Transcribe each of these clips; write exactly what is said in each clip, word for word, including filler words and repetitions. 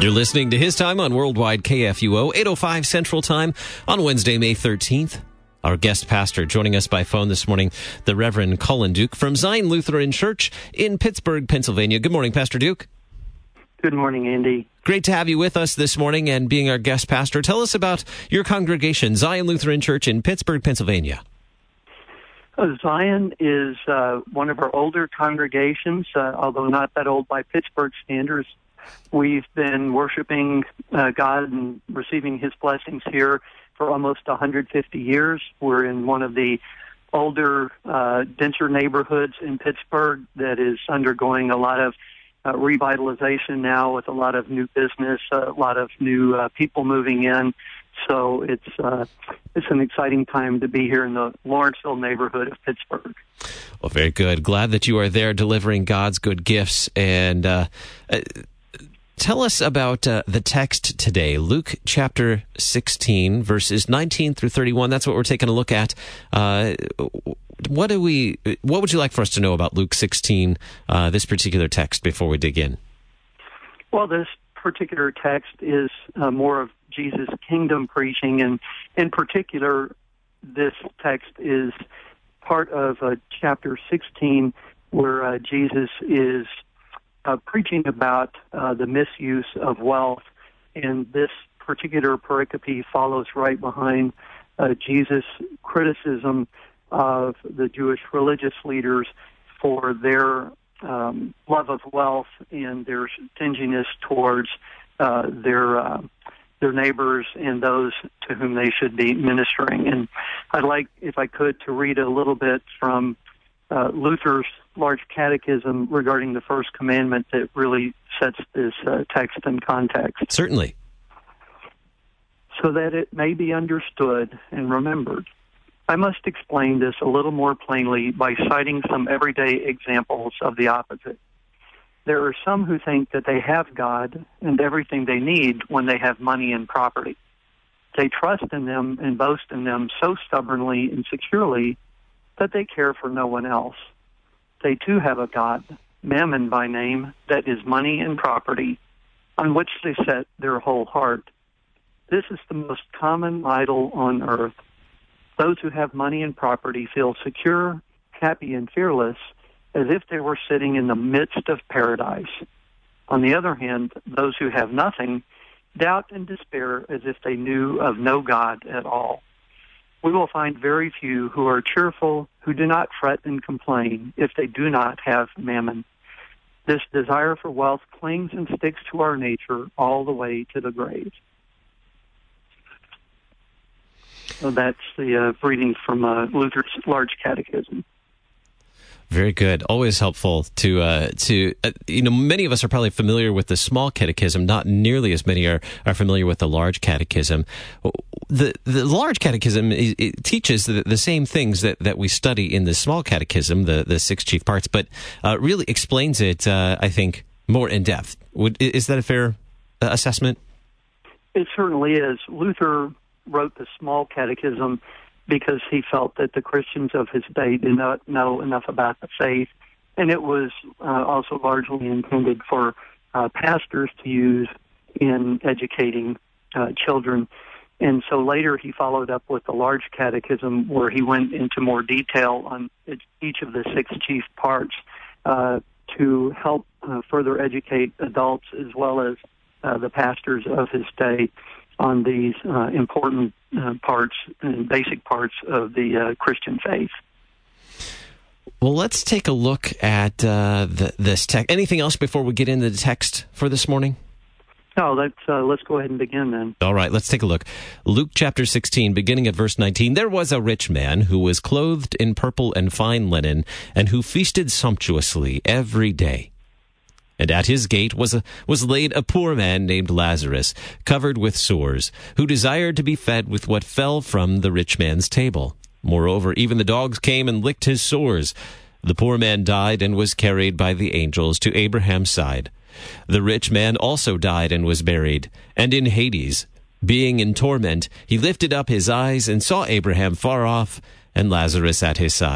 You're listening to His Time on Worldwide K F U O, eight oh five Central Time on Wednesday, May thirteenth. Our guest pastor joining us by phone this morning, the Reverend Cullen Duke from Zion Lutheran Church in Pittsburgh, Pennsylvania. Good morning, Pastor Duke. Good morning, Andy. Great to have you with us this morning and being our guest pastor. Tell us about your congregation, Zion Lutheran Church in Pittsburgh, Pennsylvania. Uh, Zion is uh, one of our older congregations, uh, although not that old by Pittsburgh standards. We've been worshiping uh, God and receiving His blessings here for almost one hundred fifty years. We're in one of the older, uh, denser neighborhoods in Pittsburgh that is undergoing a lot of uh, revitalization now with a lot of new business, a lot of new uh, people moving in. So it's uh, it's an exciting time to be here in the Lawrenceville neighborhood of Pittsburgh. Well, very good. Glad that you are there delivering God's good gifts. And uh, uh, tell us about uh, the text today, Luke chapter sixteen, verses nineteen through thirty-one. That's what we're taking a look at. Uh, what do we? What would you like for us to know about Luke sixteen, uh, this particular text, before we dig in? Well, this particular text is uh, more of Jesus' kingdom preaching, and in particular, this text is part of uh, chapter sixteen, where uh, Jesus is uh, preaching about uh, the misuse of wealth, and this particular pericope follows right behind uh, Jesus' criticism of the Jewish religious leaders for their um, love of wealth and their stinginess towards uh, their uh, their neighbors and those to whom they should be ministering. And I'd like, if I could, to read a little bit from uh, Luther's Large Catechism regarding the first commandment that really sets this uh, text in context. Certainly. So that it may be understood and remembered, I must explain this a little more plainly by citing some everyday examples of the opposite. There are some who think that they have God and everything they need when they have money and property. They trust in them and boast in them so stubbornly and securely that they care for no one else. They too have a God, Mammon by name, that is money and property, on which they set their whole heart. This is the most common idol on earth. Those who have money and property feel secure, happy, and fearless, as if they were sitting in the midst of paradise. On the other hand, those who have nothing doubt and despair as if they knew of no God at all. We will find very few who are cheerful, who do not fret and complain if they do not have mammon. This desire for wealth clings and sticks to our nature all the way to the grave. So that's the uh, reading from uh, Luther's Large Catechism. Very good. Always helpful to, uh, to uh, you know, many of us are probably familiar with the small catechism. Not nearly as many are, are familiar with the large catechism. The the large catechism it, it teaches the, the same things that, that we study in the small catechism, the, the six chief parts, but uh, really explains it, uh, I think, more in depth. Would, is that a fair uh, assessment? It certainly is. Luther wrote the small catechism because he felt that the Christians of his day did not know enough about the faith, and it was uh, also largely intended for uh, pastors to use in educating uh, children. And so later he followed up with the Large Catechism, where he went into more detail on each of the six chief parts uh, to help uh, further educate adults as well as uh, the pastors of his day on these uh, important uh, parts and basic parts of the uh, Christian faith. Well, let's take a look at uh, the, this text. Anything else before we get into the text for this morning? No, let's, uh, let's go ahead and begin then. All right, let's take a look. Luke chapter sixteen, beginning at verse nineteen. There was a rich man who was clothed in purple and fine linen, and who feasted sumptuously every day. And at his gate was a, was laid a poor man named Lazarus, covered with sores, who desired to be fed with what fell from the rich man's table. Moreover, even the dogs came and licked his sores. The poor man died and was carried by the angels to Abraham's side. The rich man also died and was buried. And in Hades, being in torment, he lifted up his eyes and saw Abraham far off and Lazarus at his side.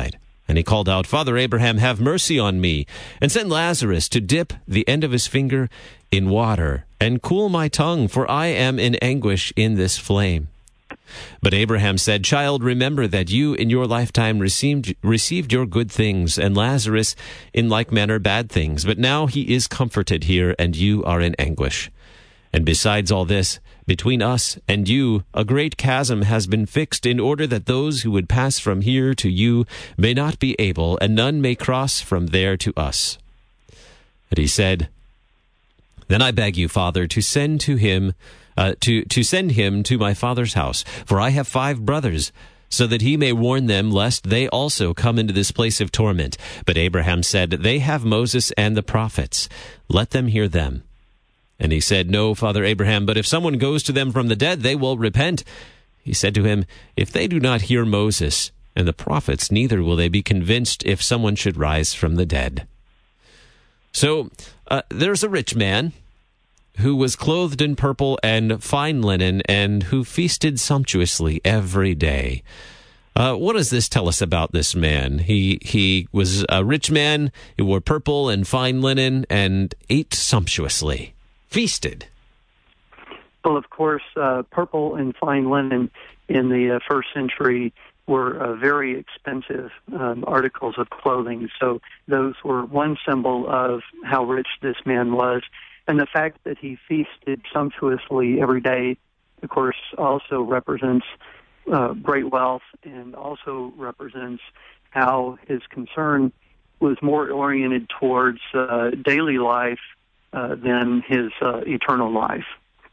And he called out, Father Abraham, have mercy on me, and send Lazarus to dip the end of his finger in water, and cool my tongue, for I am in anguish in this flame. But Abraham said, Child, remember that you in your lifetime received, received your good things, and Lazarus in like manner bad things. But now he is comforted here, and you are in anguish. And besides all this, between us and you, a great chasm has been fixed, in order that those who would pass from here to you may not be able, and none may cross from there to us. And he said, Then I beg you, Father, to send to him, uh, to, to send him to my father's house, for I have five brothers, so that he may warn them, lest they also come into this place of torment. But Abraham said, They have Moses and the prophets. Let them hear them. And he said, No, Father Abraham, but if someone goes to them from the dead, they will repent. He said to him, If they do not hear Moses and the prophets, neither will they be convinced if someone should rise from the dead. So uh, there's a rich man who was clothed in purple and fine linen, and who feasted sumptuously every day. Uh, what does this tell us about this man? He he was a rich man who wore purple and fine linen and ate sumptuously. Feasted. Well, of course, uh, purple and fine linen in the uh, first century were uh, very expensive um, articles of clothing. So those were one symbol of how rich this man was. And the fact that he feasted sumptuously every day, of course, also represents uh, great wealth, and also represents how his concern was more oriented towards uh, daily life Uh, than his uh, eternal life.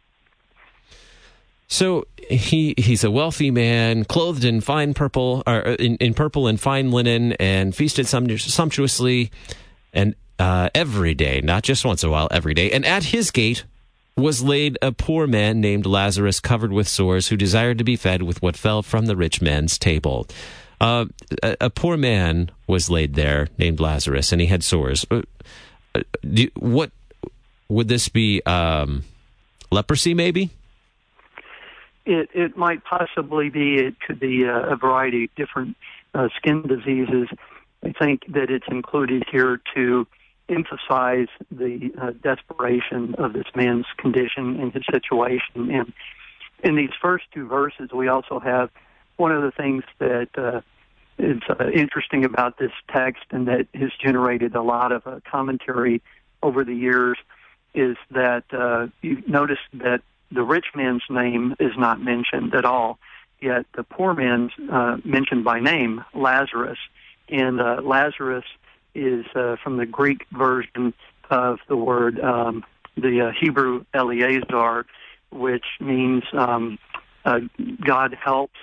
So he he's a wealthy man, clothed in fine purple, or in, in purple and fine linen, and feasted sumptuously, and uh, every day, not just once in a while, every day. And at his gate was laid a poor man named Lazarus, covered with sores, who desired to be fed with what fell from the rich man's table. Uh, a, a poor man was laid there named Lazarus, and he had sores. Uh, do, what Would this be um, leprosy, maybe? It it might possibly be. It could be a, a variety of different uh, skin diseases. I think that it's included here to emphasize the uh, desperation of this man's condition and his situation. And in these first two verses, we also have one of the things that uh, is uh, interesting about this text, and that has generated a lot of uh, commentary over the years, is that uh, you notice that the rich man's name is not mentioned at all, yet the poor man's uh, mentioned by name, Lazarus. And uh, Lazarus is uh, from the Greek version of the word, um, the uh, Hebrew Eleazar, which means um, uh, God helps,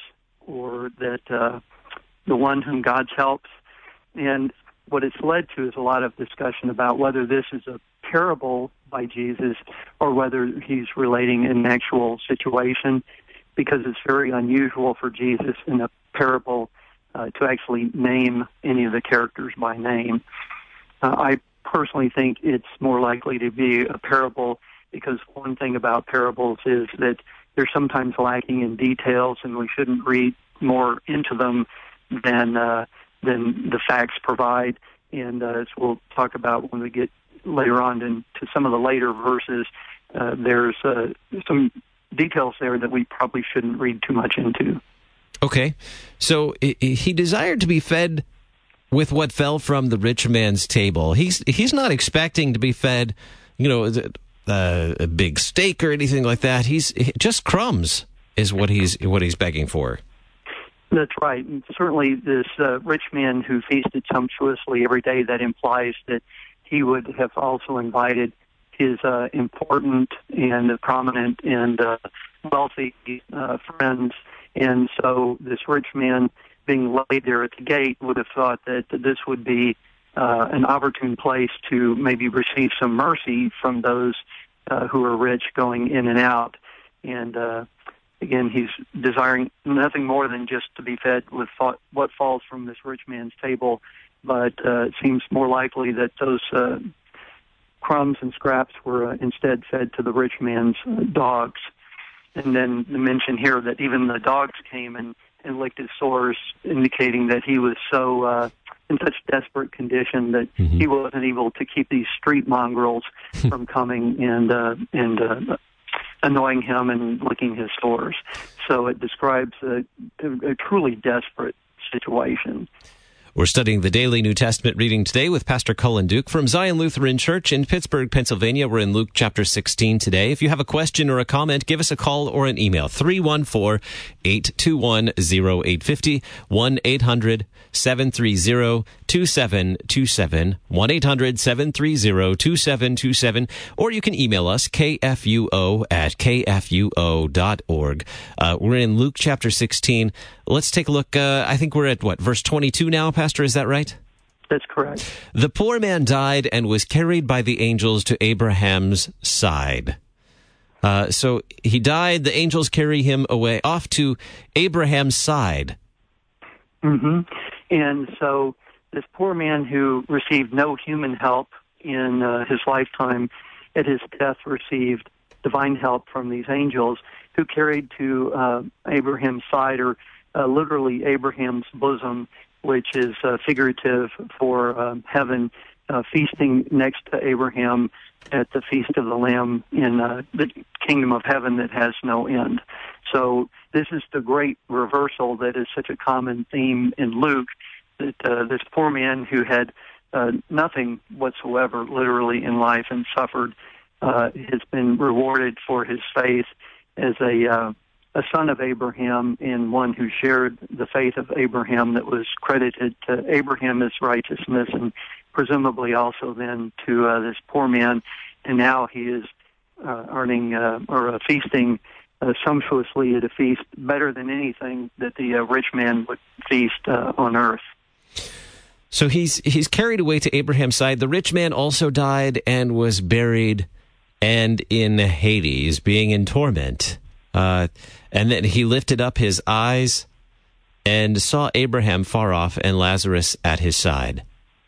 or that uh, the one whom God helps. And what it's led to is a lot of discussion about whether this is a parable by Jesus or whether he's relating an actual situation, because it's very unusual for Jesus in a parable uh, to actually name any of the characters by name. Uh, I personally think it's more likely to be a parable, because one thing about parables is that they're sometimes lacking in details, and we shouldn't read more into them than uh, than the facts provide. And uh, as we'll talk about when we get later on into some of the later verses, uh, there's uh, some details there that we probably shouldn't read too much into. Okay. So he desired to be fed with what fell from the rich man's table. He's he's not expecting to be fed, you know, uh, a big steak or anything like that. He's just crumbs is what he's what he's begging for. That's right. And certainly this uh, rich man who feasted sumptuously every day, that implies that he would have also invited his uh, important and prominent and uh, wealthy uh, friends. And so this rich man being laid there at the gate would have thought that this would be uh, an opportune place to maybe receive some mercy from those uh, who are rich going in and out. And uh, again, he's desiring nothing more than just to be fed with fa- what falls from this rich man's table. But uh, it seems more likely that those uh, crumbs and scraps were uh, instead fed to the rich man's uh, dogs. And then the mention here that even the dogs came and, and licked his sores, indicating that he was so uh, in such desperate condition that mm-hmm. he wasn't able to keep these street mongrels from coming and uh, and uh, annoying him and licking his sores. So it describes a, a, a truly desperate situation. We're studying the Daily New Testament reading today with Pastor Cullen Duke from Zion Lutheran Church in Pittsburgh, Pennsylvania. We're in Luke chapter sixteen today. If you have a question or a comment, give us a call or an email, three one four, eight two one, zero eight five zero, one eight hundred, seven three zero, two seven two seven, one eight hundred, seven three zero, two seven two seven, or you can email us, k f u o at k f u o dot org. Uh, we're in Luke chapter sixteen. Let's take a look. Uh, I think we're at, what, verse twenty-two now, Pastor? Is that right? That's correct. The poor man died and was carried by the angels to Abraham's side. Uh, so he died. The angels carry him away off to Abraham's side. Mm-hmm. And so this poor man who received no human help in uh, his lifetime, at his death received divine help from these angels who carried to uh, Abraham's side, or uh, literally Abraham's bosom, which is uh, figurative for uh, heaven, uh, feasting next to Abraham at the Feast of the Lamb in uh, the kingdom of heaven that has no end. So this is the great reversal that is such a common theme in Luke, that uh, this poor man who had uh, nothing whatsoever literally in life and suffered uh, has been rewarded for his faith as a uh, a son of Abraham, and one who shared the faith of Abraham that was credited to Abraham as righteousness, and presumably also then to uh, this poor man. And now he is uh, earning uh, or uh, feasting uh, sumptuously at a feast better than anything that the uh, rich man would feast uh, on earth. So he's he's carried away to Abraham's side. The rich man also died and was buried, and in Hades, being in torment. Uh, and then he lifted up his eyes and saw Abraham far off and Lazarus at his side.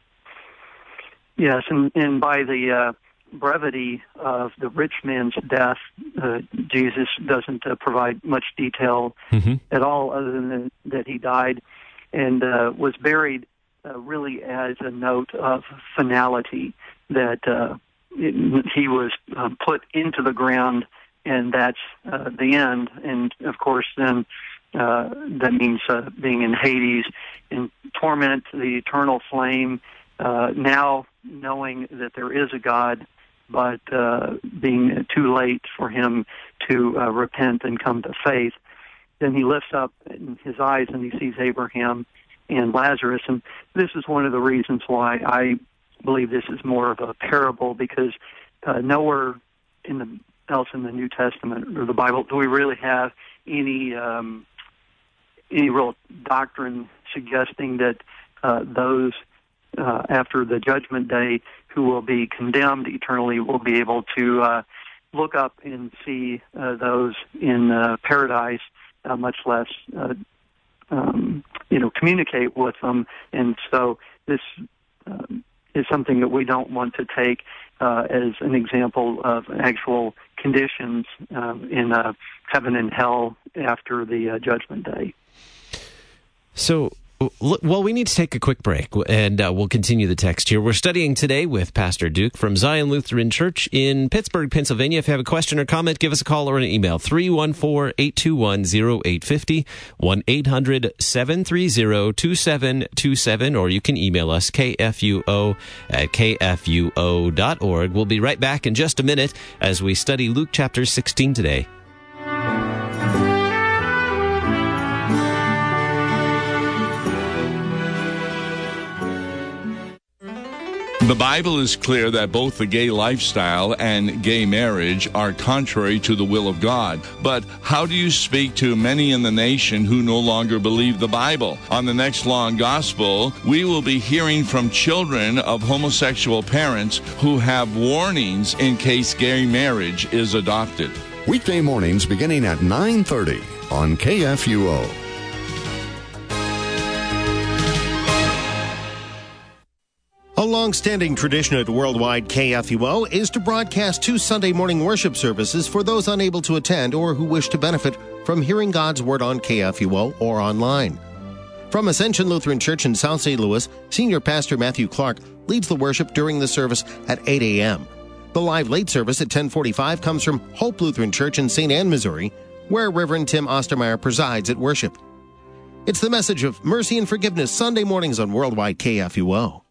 Yes, and, and by the uh, brevity of the rich man's death, uh, Jesus doesn't uh, provide much detail mm-hmm. at all, other than that he died and uh, was buried uh, really as a note of finality, that uh, it, he was uh, put into the ground, and that's uh, the end. And, of course, then uh, that means uh, being in Hades, in torment, the eternal flame, uh, now knowing that there is a God, but uh, being too late for him to uh, repent and come to faith. Then he lifts up his eyes and he sees Abraham and Lazarus. And this is one of the reasons why I believe this is more of a parable, because uh, nowhere in the else in the New Testament or the Bible do we really have any um, any real doctrine suggesting that uh, those uh, after the judgment day who will be condemned eternally will be able to uh, look up and see uh, those in uh, paradise, uh, much less uh, um, you know communicate with them. And so this um, is something that we don't want to take uh, as an example of actual conditions um, in uh, heaven and hell after the uh, judgment day. So, well, we need to take a quick break, and uh, we'll continue the text here. We're studying today with Pastor Duke from Zion Lutheran Church in Pittsburgh, Pennsylvania. If you have a question or comment, give us a call or an email, three one four, eight two one, zero eight five zero, one eight hundred, seven three zero, two seven two seven, or you can email us, k f u o at k f u o dot org. We'll be right back in just a minute as we study Luke chapter sixteen today. The Bible is clear that both the gay lifestyle and gay marriage are contrary to the will of God. But how do you speak to many in the nation who no longer believe the Bible? On the next Law and Gospel, we will be hearing from children of homosexual parents who have warnings in case gay marriage is adopted. Weekday mornings beginning at nine thirty on K F U O. A long-standing tradition at Worldwide K F U O is to broadcast two Sunday morning worship services for those unable to attend or who wish to benefit from hearing God's Word on K F U O or online. From Ascension Lutheran Church in South Saint Louis, Senior Pastor Matthew Clark leads the worship during the service at eight a.m. The live late service at ten forty-five comes from Hope Lutheran Church in Saint Anne, Missouri, where Reverend Tim Ostermeyer presides at worship. It's the message of mercy and forgiveness Sunday mornings on Worldwide K F U O.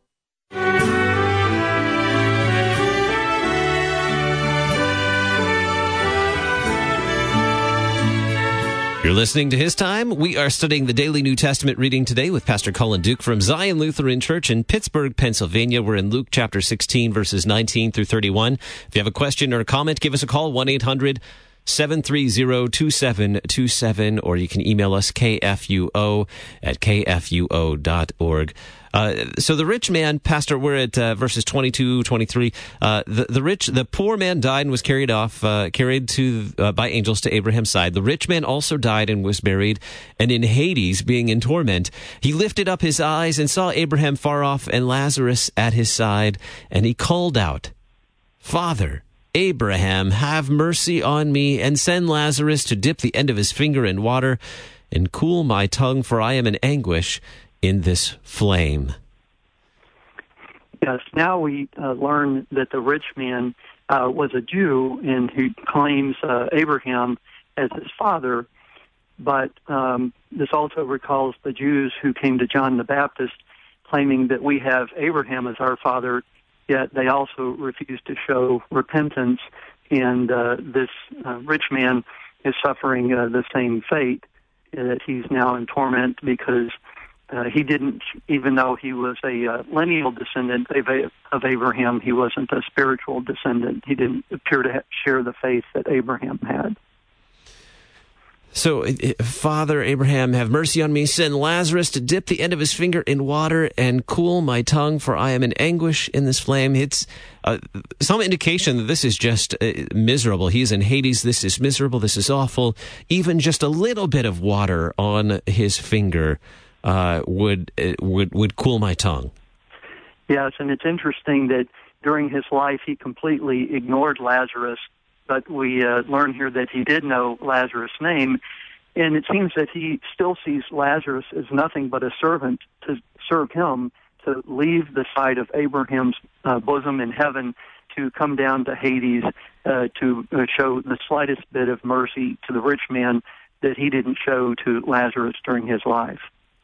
You're listening to His Time. We are studying the Daily New Testament reading today with Pastor Colin Duke from Zion Lutheran Church in Pittsburgh, Pennsylvania. We're in Luke chapter sixteen, verses nineteen through thirty-one. If you have a question or a comment, give us a call, one eight hundred seven three zero two seven two seven, or you can email us, k f u o at k f u o dot org. Uh, so the rich man, Pastor, we're at uh, verses twenty-two, twenty-three. Uh, the, the rich, the poor man died and was carried off, uh, carried to uh, by angels to Abraham's side. The rich man also died and was buried, and in Hades, being in torment, he lifted up his eyes and saw Abraham far off and Lazarus at his side, and he called out, "Father Abraham, have mercy on me, and send Lazarus to dip the end of his finger in water and cool my tongue, for I am in anguish in this flame." Yes, now we uh, learn that the rich man uh, was a Jew and who claims uh, Abraham as his father, but um, this also recalls the Jews who came to John the Baptist claiming that we have Abraham as our father, yet they also refuse to show repentance, and uh, this uh, rich man is suffering uh, the same fate, uh, that he's now in torment because uh, he didn't, even though he was a uh, lineal descendant of, of Abraham, he wasn't a spiritual descendant. He didn't appear to ha- share the faith that Abraham had. So, "Father Abraham, have mercy on me. Send Lazarus to dip the end of his finger in water and cool my tongue, for I am in anguish in this flame." It's uh, some indication that this is just uh, miserable. He's in Hades. This is miserable. This is awful. Even just a little bit of water on his finger uh, would uh, would would cool my tongue. Yes, and it's interesting that during his life he completely ignored Lazarus. But we uh, learn here that he did know Lazarus' name, and it seems that he still sees Lazarus as nothing but a servant to serve him, to leave the side of Abraham's uh, bosom in heaven, to come down to Hades, uh, to uh, show the slightest bit of mercy to the rich man that he didn't show to Lazarus during his life.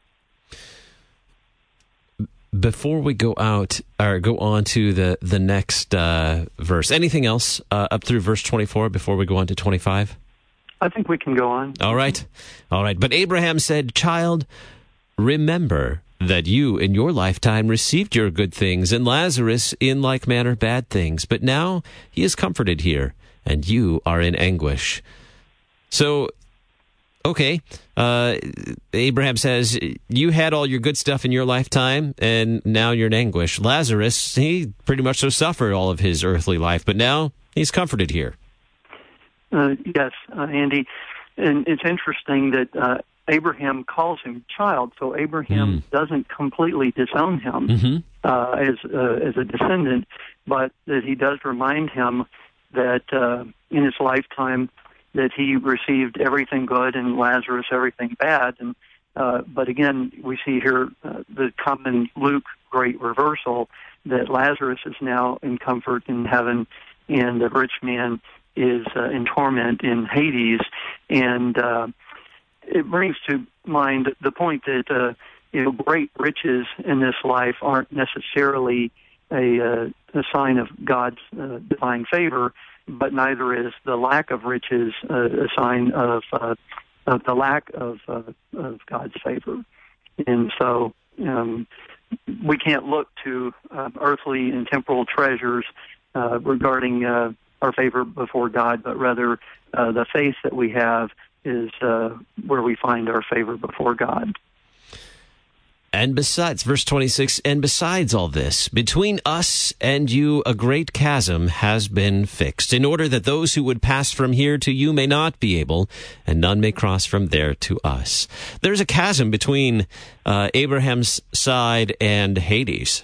Before we go out or go on to the the next uh, verse, anything else uh, up through verse twenty-four before we go on to twenty-five? I think we can go on. All right, all right. But Abraham said, "Child, remember that you in your lifetime received your good things, and Lazarus in like manner bad things. But now he is comforted here, and you are in anguish." So, okay, uh, Abraham says, you had all your good stuff in your lifetime, and now you're in anguish. Lazarus, he pretty much so suffered all of his earthly life, but now he's comforted here. Uh, yes, uh, Andy, and it's interesting that uh, Abraham calls him child, so Abraham mm. doesn't completely disown him mm-hmm. uh, as uh, as a descendant, but that he does remind him that uh, in his lifetime that he received everything good and Lazarus everything bad. And uh, but again, we see here uh, the common Luke great reversal, that Lazarus is now in comfort in heaven, and the rich man is uh, in torment in Hades. And uh, it brings to mind the point that uh, you know, great riches in this life aren't necessarily a, uh, a sign of God's uh, divine favor, but neither is the lack of riches uh, a sign of, uh, of the lack of, uh, of God's favor. And so um, we can't look to uh, earthly and temporal treasures uh, regarding uh, our favor before God, but rather uh, the faith that we have is uh, where we find our favor before God. And besides, verse twenty-six, and besides all this, between us and you a great chasm has been fixed, in order that those who would pass from here to you may not be able, and none may cross from there to us. There's a chasm between uh, Abraham's side and Hades.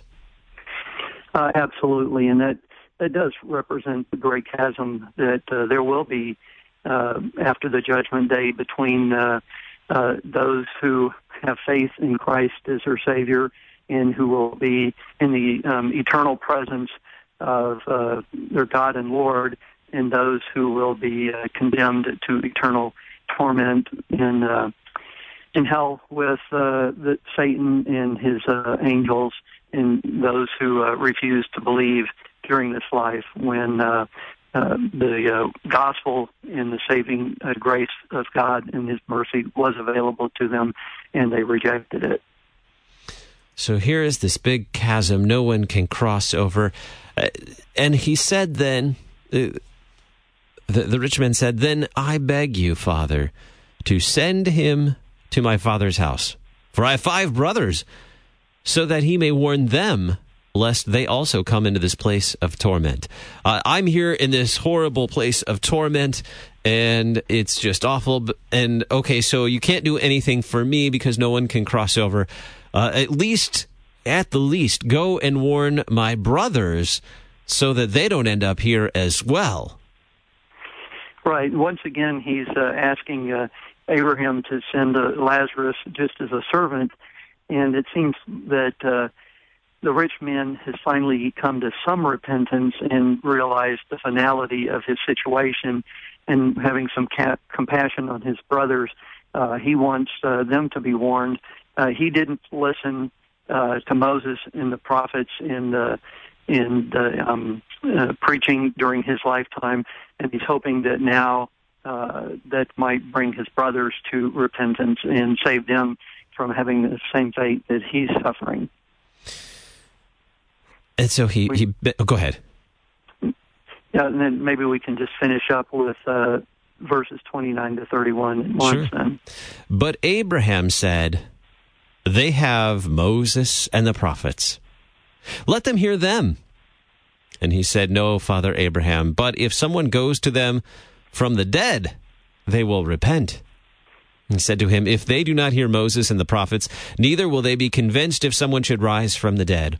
Uh, absolutely, and that, that does represent the great chasm that uh, there will be uh, after the judgment day between uh, uh, those who have faith in Christ as their Savior and who will be in the um, eternal presence of uh, their God and Lord, and those who will be uh, condemned to eternal torment in uh, in hell with uh, the, Satan and his uh, angels, and those who uh, refuse to believe during this life when uh, uh, the uh, gospel and the saving uh, grace of God and His mercy was available to them, and they rejected it. So here is this big chasm no one can cross over. Uh, and he said then, uh, the, the rich man said, "Then I beg you, Father, to send him to my father's house. For I have five brothers, so that he may warn them, lest they also come into this place of torment. Uh, I'm here in this horrible place of torment, and it's just awful. And okay, so you can't do anything for me because no one can cross over. Uh, at least, at the least, go and warn my brothers so that they don't end up here as well." Right. Once again, he's uh, asking uh, Abraham to send uh, Lazarus just as a servant, and it seems that uh, the rich man has finally come to some repentance and realized the finality of his situation, and having some ca- compassion on his brothers, uh, he wants uh, them to be warned. Uh, he didn't listen uh, to Moses and the prophets in uh, in the um, uh, preaching during his lifetime, and he's hoping that now uh, that might bring his brothers to repentance and save them from having the same fate that he's suffering. And so he, he oh, go ahead. Yeah, and then maybe we can just finish up with uh, verses twenty-nine to thirty-one. Sure. Then. But Abraham said, "They have Moses and the prophets. Let them hear them." And he said, "No, Father Abraham, but if someone goes to them from the dead, they will repent." He said to him, "If they do not hear Moses and the prophets, neither will they be convinced if someone should rise from the dead."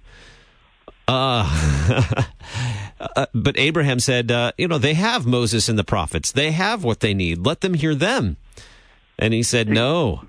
Uh, uh, but Abraham said, uh, you know, they have Moses and the prophets. They have what they need. Let them hear them. And he said, no.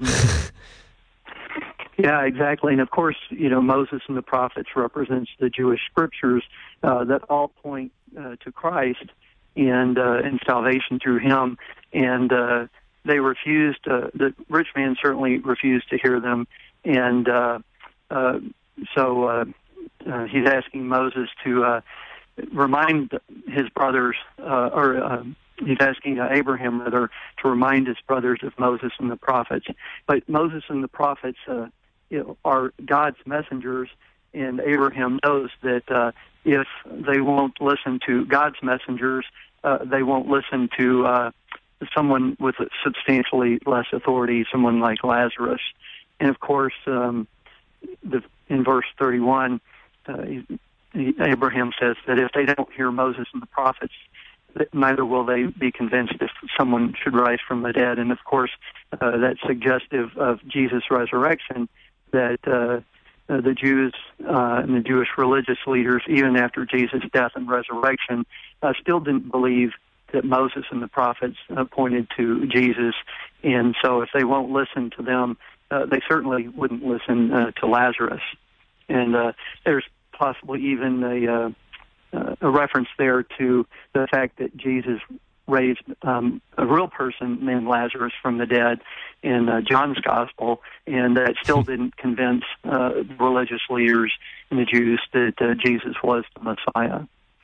Yeah, exactly. And of course, you know, Moses and the prophets represents the Jewish scriptures uh, that all point uh, to Christ and uh, and salvation through Him. And uh, they refused. Uh, the rich man certainly refused to hear them, and uh, uh, so uh, uh, he's asking Moses to uh, remind his brothers, uh, or uh, he's asking uh, Abraham rather to remind his brothers of Moses and the prophets. But Moses and the prophets Uh, You know, are God's messengers, and Abraham knows that uh, if they won't listen to God's messengers, uh, they won't listen to uh, someone with substantially less authority, someone like Lazarus. And of course, um, the, in verse thirty-one, uh, he, he, Abraham says that if they don't hear Moses and the prophets, neither will they be convinced if someone should rise from the dead. And of course, uh, that's suggestive of Jesus' resurrection, that uh, uh, the Jews uh, and the Jewish religious leaders, even after Jesus' death and resurrection, uh, still didn't believe that Moses and the prophets uh, pointed to Jesus. And so if they won't listen to them, uh, they certainly wouldn't listen uh, to Lazarus. And uh, there's possibly even a, uh, uh, a reference there to the fact that Jesus raised um, a real person named Lazarus from the dead in uh, John's Gospel, and that still didn't convince uh, the religious leaders and the Jews that uh, Jesus was the Messiah.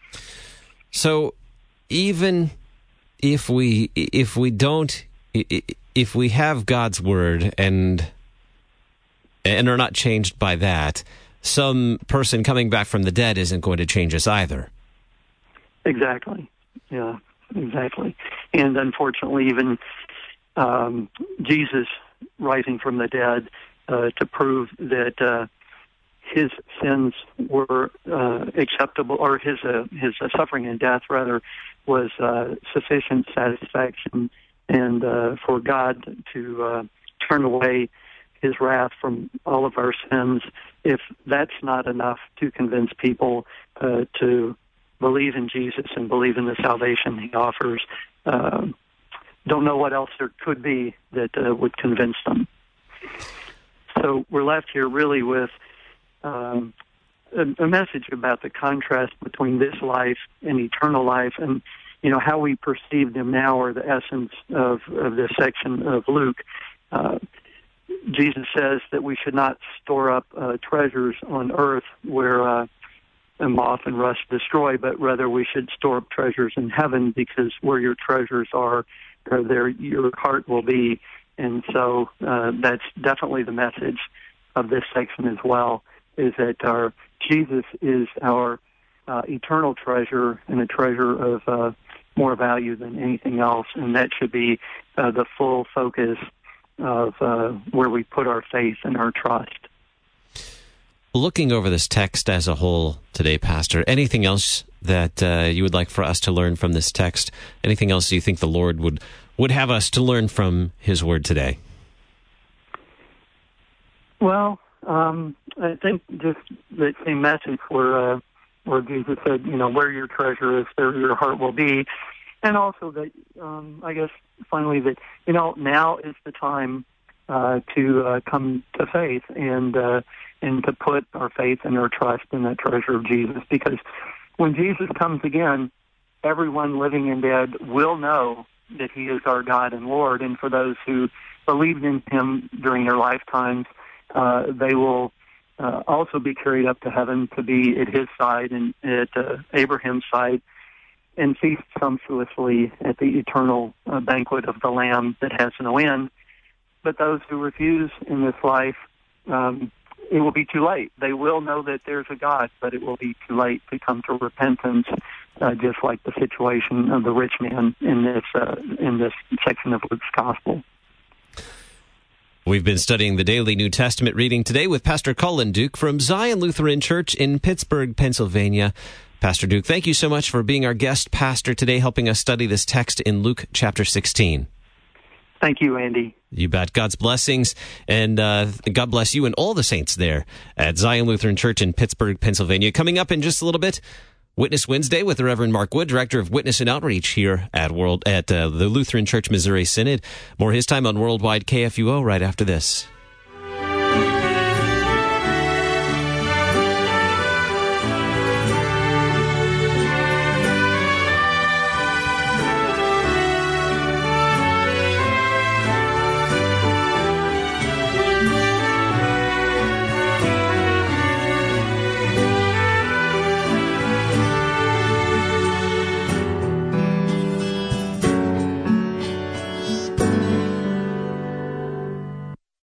So, even if we if we don't if we have God's word and and are not changed by that, some person coming back from the dead isn't going to change us either. Exactly. Yeah. Exactly. And unfortunately, even um, Jesus rising from the dead uh, to prove that uh, his sins were uh, acceptable, or his uh, his uh, suffering and death, rather, was uh, sufficient satisfaction, and uh, for God to uh, turn away His wrath from all of our sins, if that's not enough to convince people uh, to believe in Jesus and believe in the salvation He offers, uh, don't know what else there could be that uh, would convince them. so we're left here really with um, a, a message about the contrast between this life and eternal life, and you know how we perceive them now are the essence of, of this section of Luke. Uh, Jesus says that we should not store up uh, treasures on earth where uh, moth and rust destroy, but rather we should store up treasures in heaven, because where your treasures are, uh, there your heart will be. And so uh, that's definitely the message of this section as well, is that our Jesus is our uh, eternal treasure, and a treasure of uh, more value than anything else, and that should be uh, the full focus of uh, where we put our faith and our trust. Looking over this text as a whole today, Pastor, anything else that uh, you would like for us to learn from this text? Anything else you think the Lord would, would have us to learn from His Word today? Well, um, I think just the same message where, uh, where Jesus said, you know, where your treasure is, there your heart will be. And also that, um, I guess, finally, that, you know, now is the time uh, to uh, come to faith and uh, and to put our faith and our trust in that treasure of Jesus. Because when Jesus comes again, everyone living and dead will know that He is our God and Lord. And for those who believed in Him during their lifetimes, uh, they will uh, also be carried up to heaven to be at His side and at uh, Abraham's side, and feast sumptuously at the eternal uh, banquet of the Lamb that has no end. But those who refuse in this life, um, it will be too late. They will know that there's a God, but it will be too late to come to repentance, uh, just like the situation of the rich man in this uh, in this section of Luke's Gospel. We've been studying the Daily New Testament reading today with Pastor Colin Duke from Zion Lutheran Church in Pittsburgh, Pennsylvania. Pastor Duke, thank you so much for being our guest pastor today, helping us study this text in Luke chapter sixteen. Thank you, Andy. You bet. God's blessings, and uh, God bless you and all the saints there at Zion Lutheran Church in Pittsburgh, Pennsylvania. Coming up in just a little bit, Witness Wednesday with the Reverend Mark Wood, Director of Witness and Outreach here at World at uh, the Lutheran Church Missouri Synod. More his time on Worldwide K F U O right after this.